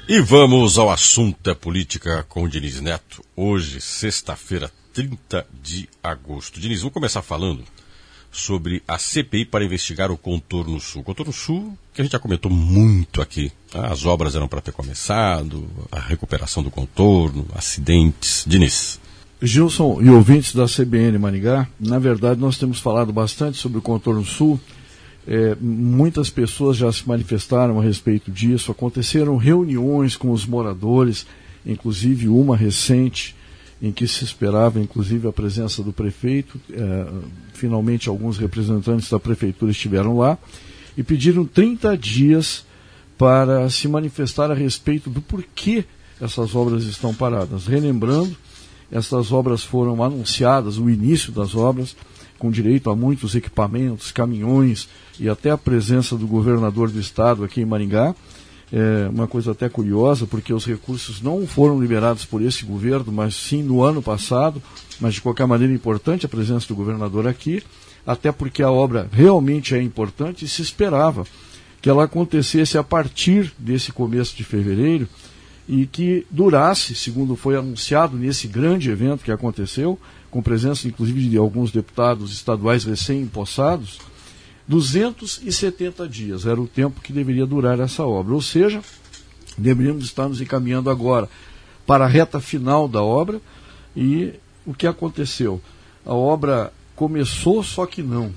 E vamos ao assunto da política com o Diniz Neto. Hoje, sexta-feira, 30 de agosto. Diniz, vamos começar falando sobre a CPI para investigar o Contorno Sul. Contorno Sul, que a gente já comentou muito aqui. As obras eram para ter começado, a recuperação do contorno, acidentes. Diniz. Gilson e ouvintes da CBN Maringá, na verdade nós temos falado bastante sobre o Contorno Sul. Muitas pessoas já se manifestaram a respeito disso, aconteceram reuniões com os moradores, inclusive uma recente, em que se esperava inclusive a presença do prefeito. Finalmente alguns representantes da prefeitura estiveram lá e pediram 30 dias para se manifestar a respeito do porquê essas obras estão paradas. Relembrando, essas obras foram anunciadas, o início das obras, com direito a muitos equipamentos, caminhões e até a presença do governador do estado aqui em Maringá. Uma coisa até curiosa, porque os recursos não foram liberados por esse governo, mas sim no ano passado, mas de qualquer maneira importante a presença do governador aqui, até porque a obra realmente é importante e se esperava que ela acontecesse a partir desse começo de fevereiro e que durasse, segundo foi anunciado nesse grande evento que aconteceu, com presença inclusive de alguns deputados estaduais recém-empossados, 270 dias era o tempo que deveria durar essa obra. Ou seja, deveríamos estar nos encaminhando agora para a reta final da obra. E o que aconteceu? A obra começou, só que não.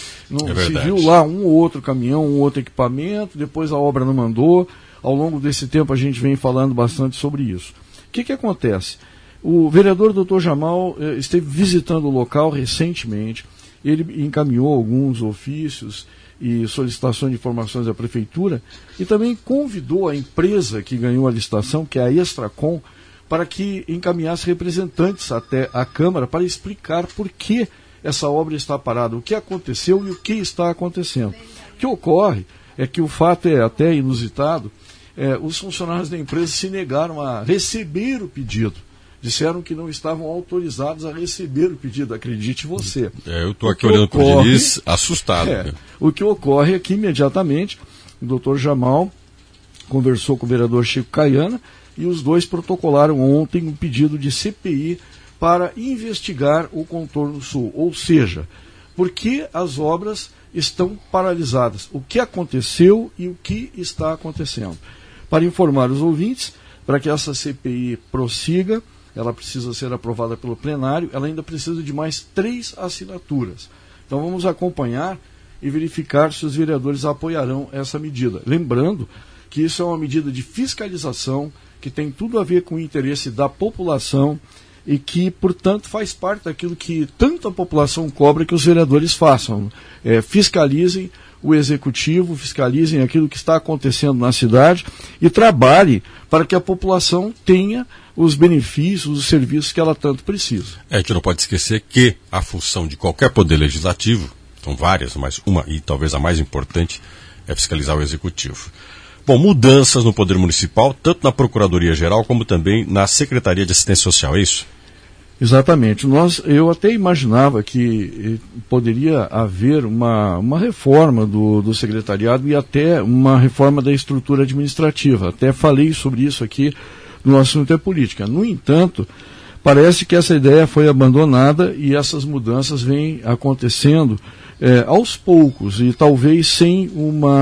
Se viu lá um ou outro caminhão, um outro equipamento, depois a obra não mandou. Ao longo desse tempo a gente vem falando bastante sobre isso. O que acontece? O vereador Dr. Jamal esteve visitando o local recentemente. Ele encaminhou alguns ofícios e solicitações de informações à prefeitura e também convidou a empresa que ganhou a licitação, que é a Extracom, para que encaminhasse representantes até a Câmara para explicar por que essa obra está parada, o que aconteceu e o que está acontecendo. O que ocorre é que o fato é até inusitado, os funcionários da empresa se negaram a receber o pedido. Disseram que não estavam autorizados a receber o pedido, acredite você. Eu estou aqui olhando para o Diniz assustado. O que ocorre é que imediatamente o doutor Jamal conversou com o vereador Chico Caiana e os dois protocolaram ontem um pedido de CPI para investigar o Contorno Sul. Ou seja, por que as obras estão paralisadas, o que aconteceu e o que está acontecendo. Para informar os ouvintes, para que essa CPI prossiga, ela precisa ser aprovada pelo plenário, ela ainda precisa de mais 3 assinaturas. Então vamos acompanhar e verificar se os vereadores apoiarão essa medida. Lembrando que isso é uma medida de fiscalização, que tem tudo a ver com o interesse da população e que, portanto, faz parte daquilo que tanto a população cobra que os vereadores façam. Fiscalizem o executivo, fiscalizem aquilo que está acontecendo na cidade e trabalhe para que a população tenha os benefícios, os serviços que ela tanto precisa. A gente não pode esquecer que a função de qualquer poder legislativo, são várias, mas uma e talvez a mais importante, é fiscalizar o executivo. Bom, mudanças no poder municipal, tanto na Procuradoria-Geral como também na Secretaria de Assistência Social, é isso? Exatamente. Eu até imaginava que poderia haver uma reforma do secretariado e até uma reforma da estrutura administrativa. Até falei sobre isso aqui no assunto é política. No entanto, parece que essa ideia foi abandonada e essas mudanças vêm acontecendo aos poucos e talvez sem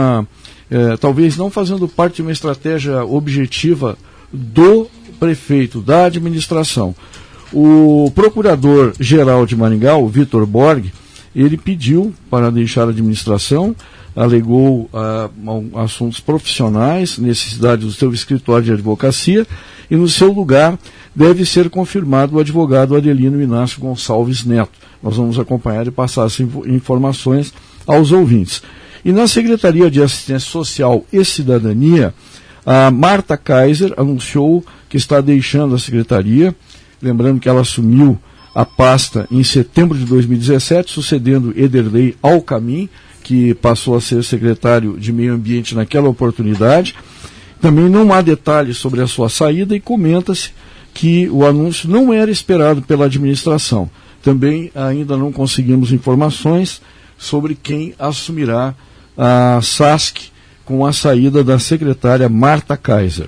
talvez não fazendo parte de uma estratégia objetiva do prefeito, da administração. O procurador-geral de Maringá, o Vitor Borg, ele pediu para deixar a administração, alegou assuntos profissionais, necessidade do seu escritório de advocacia, e no seu lugar deve ser confirmado o advogado Adelino Inácio Gonçalves Neto. Nós vamos acompanhar e passar essas informações aos ouvintes. E na Secretaria de Assistência Social e Cidadania, a Marta Kaiser anunciou que está deixando a secretaria, lembrando que ela assumiu a pasta em setembro de 2017, sucedendo Ederlei Alcamin, que passou a ser secretário de Meio Ambiente naquela oportunidade. Também não há detalhes sobre a sua saída e comenta-se que o anúncio não era esperado pela administração. Também ainda não conseguimos informações sobre quem assumirá a SASC com a saída da secretária Marta Kaiser.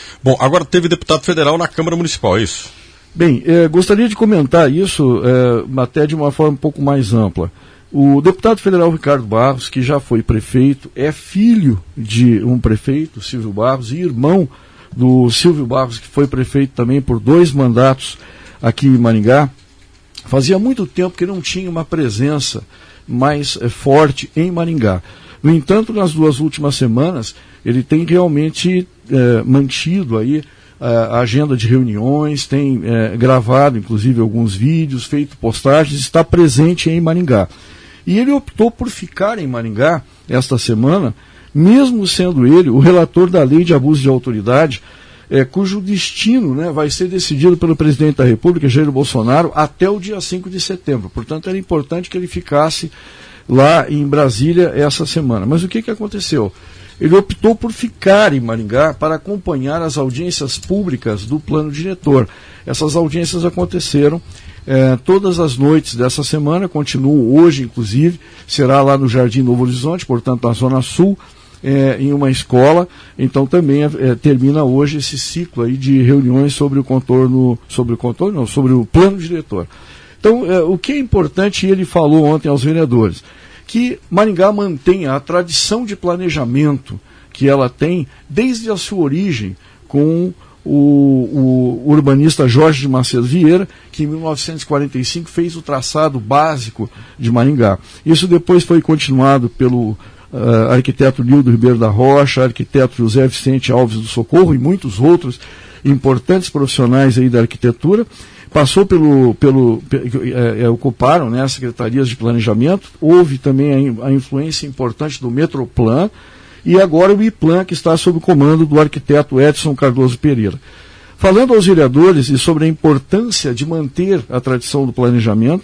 Bom, agora teve deputado federal na Câmara Municipal, é isso? Bem, gostaria de comentar isso até de uma forma um pouco mais ampla. O deputado federal Ricardo Barros, que já foi prefeito, é filho de um prefeito, Silvio Barros, e irmão do Silvio Barros, que foi prefeito também por 2 mandatos aqui em Maringá. Fazia muito tempo que não tinha uma presença mais forte em Maringá. No entanto, nas 2 últimas semanas, ele tem realmente mantido aí a agenda de reuniões, tem gravado inclusive alguns vídeos, feito postagens, está presente em Maringá. E ele optou por ficar em Maringá esta semana, mesmo sendo ele o relator da lei de abuso de autoridade, cujo destino, né, vai ser decidido pelo presidente da República, Jair Bolsonaro, até o dia 5 de setembro. Portanto, era importante que ele ficasse lá em Brasília essa semana. Mas o que aconteceu? Ele optou por ficar em Maringá para acompanhar as audiências públicas do plano diretor. Essas audiências aconteceram todas as noites dessa semana, continuam hoje, inclusive, será lá no Jardim Novo Horizonte, portanto, na Zona Sul, em uma escola. Então também termina hoje esse ciclo aí de reuniões sobre o plano diretor. Então, o que é importante, ele falou ontem aos vereadores, que Maringá mantenha a tradição de planejamento que ela tem desde a sua origem com o urbanista Jorge de Macedo Vieira, que em 1945 fez o traçado básico de Maringá. Isso depois foi continuado pelo arquiteto Nildo Ribeiro da Rocha, arquiteto José Vicente Alves do Socorro e muitos outros importantes profissionais aí da arquitetura. Passou ocuparam, né, as secretarias de planejamento, houve também a influência importante do Metroplan, e agora o IPLAN, que está sob o comando do arquiteto Edson Cardoso Pereira. Falando aos vereadores e sobre a importância de manter a tradição do planejamento,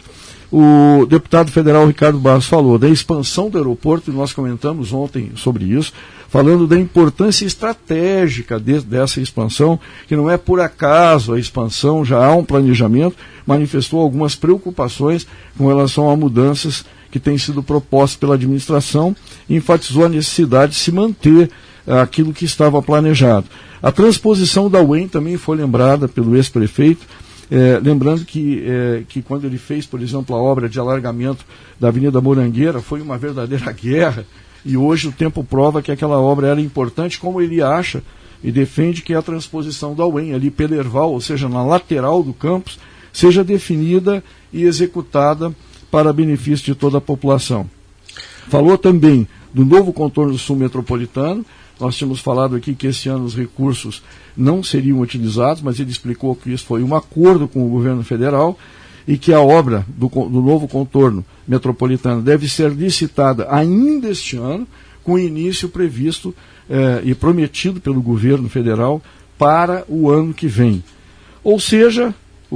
o deputado federal Ricardo Barros falou da expansão do aeroporto, e nós comentamos ontem sobre isso, falando da importância estratégica dessa expansão, que não é por acaso a expansão, já há um planejamento, manifestou algumas preocupações com relação a mudanças que têm sido propostas pela administração, e enfatizou a necessidade de se manter aquilo que estava planejado. A transposição da UEM também foi lembrada pelo ex-prefeito, lembrando que quando ele fez, por exemplo, a obra de alargamento da Avenida Morangueira, foi uma verdadeira guerra, e hoje o tempo prova que aquela obra era importante, como ele acha e defende que a transposição da UEM ali pela Erval, ou seja, na lateral do campus, seja definida e executada para benefício de toda a população. Falou também do novo contorno sul metropolitano. Nós tínhamos falado aqui que esse ano os recursos não seriam utilizados, mas ele explicou que isso foi um acordo com o governo federal e que a obra do novo contorno metropolitano deve ser licitada ainda este ano, com início previsto e prometido pelo governo federal para o ano que vem. Ou seja,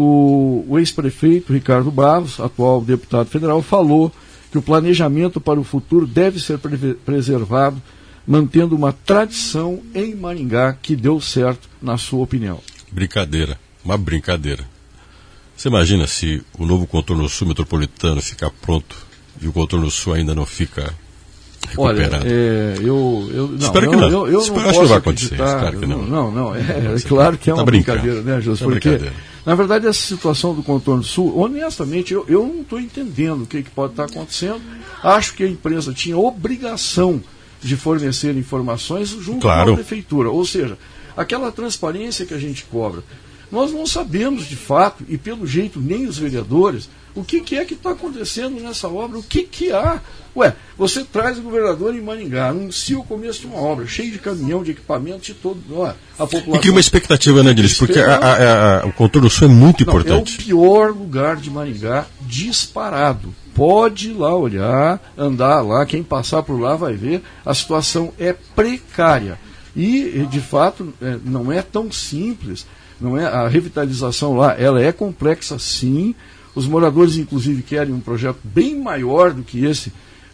o ex-prefeito Ricardo Barros, atual deputado federal, falou que o planejamento para o futuro deve ser preservado, mantendo uma tradição em Maringá que deu certo, na sua opinião. Brincadeira, uma brincadeira. Você imagina se o novo contorno sul metropolitano ficar pronto e o contorno sul ainda não fica recuperado? Olha, espero que não. Eu acho que não vai acontecer. Espero que não. Não, claro que é uma brincadeira, né, José? Porque, na verdade, essa situação do contorno sul, honestamente, eu não estou entendendo o que pode estar acontecendo. Acho que a empresa tinha obrigação de fornecer informações junto com a prefeitura. Ou seja, aquela transparência que a gente cobra. Nós não sabemos, de fato, e pelo jeito nem os vereadores, o que é que está acontecendo nessa obra, o que há. Você traz o governador em Maringá, anuncia o começo de uma obra, cheio de caminhão, de equipamento, de todo. A população. E cria uma expectativa, né, Dilis? Porque o contorno sul é muito importante. É o pior lugar de Maringá, disparado. Pode ir lá olhar, andar lá, quem passar por lá vai ver, a situação é precária. E, de fato, não é tão simples. Não é, a revitalização lá, ela é complexa, sim. Os moradores, inclusive, querem um projeto bem maior do que esse,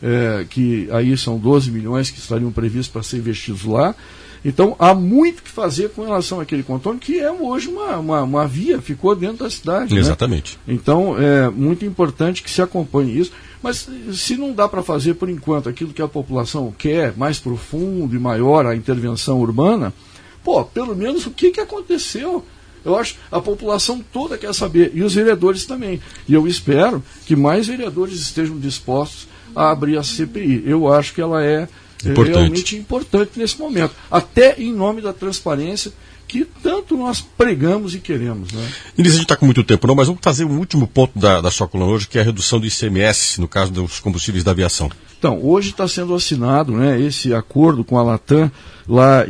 que aí são 12 milhões que estariam previstos para ser investidos lá. Então, há muito que fazer com relação àquele contorno, que é hoje uma via, ficou dentro da cidade. Exatamente. Né? Então, é muito importante que se acompanhe isso. Mas, se não dá para fazer, por enquanto, aquilo que a população quer, mais profundo e maior, a intervenção urbana, pelo menos o que aconteceu? Eu acho que a população toda quer saber, e os vereadores também. E eu espero que mais vereadores estejam dispostos a abrir a CPI. Eu acho que ela é realmente importante nesse momento, até em nome da transparência que tanto nós pregamos e queremos. Né? Inês, a gente está com muito tempo, não, mas vamos trazer um último ponto da sua coluna hoje, que é a redução do ICMS, no caso dos combustíveis da aviação. Então, hoje está sendo assinado, né, esse acordo com a Latam lá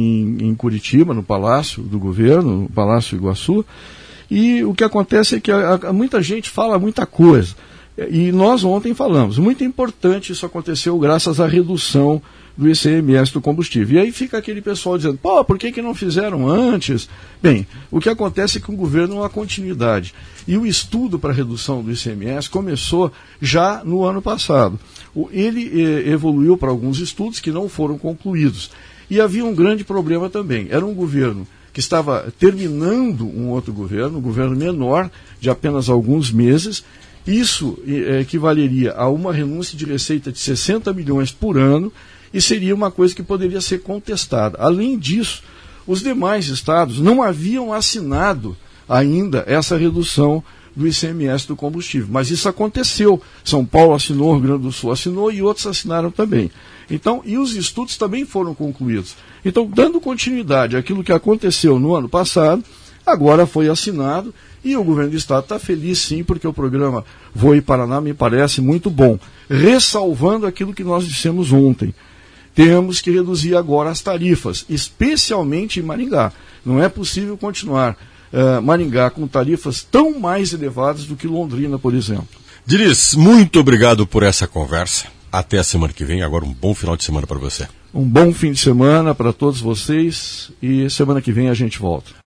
em Curitiba, no Palácio do Governo, no Palácio Iguaçu, e o que acontece é que muita gente fala muita coisa, e nós ontem falamos, muito importante isso aconteceu graças à redução do ICMS do combustível. E aí fica aquele pessoal dizendo, por que não fizeram antes? Bem, o que acontece é que o governo não há continuidade. E o estudo para a redução do ICMS começou já no ano passado. Ele evoluiu para alguns estudos que não foram concluídos. E havia um grande problema também. Era um governo que estava terminando um outro governo, um governo menor, de apenas alguns meses. Isso equivaleria a uma renúncia de receita de 60 milhões por ano, e seria uma coisa que poderia ser contestada. Além disso, os demais estados não haviam assinado ainda essa redução do ICMS do combustível, mas isso aconteceu. São Paulo assinou, Rio Grande do Sul assinou e outros assinaram também. Então, e os estudos também foram concluídos. Então, dando continuidade àquilo que aconteceu no ano passado, agora foi assinado e o governo do estado está feliz sim, porque o programa Voe Paraná me parece muito bom. Ressalvando aquilo que nós dissemos ontem. Temos que reduzir agora as tarifas, especialmente em Maringá. Não é possível continuar Maringá com tarifas tão mais elevadas do que Londrina, por exemplo. Diniz, muito obrigado por essa conversa. Até a semana que vem. Agora um bom final de semana para você. Um bom fim de semana para todos vocês e semana que vem a gente volta.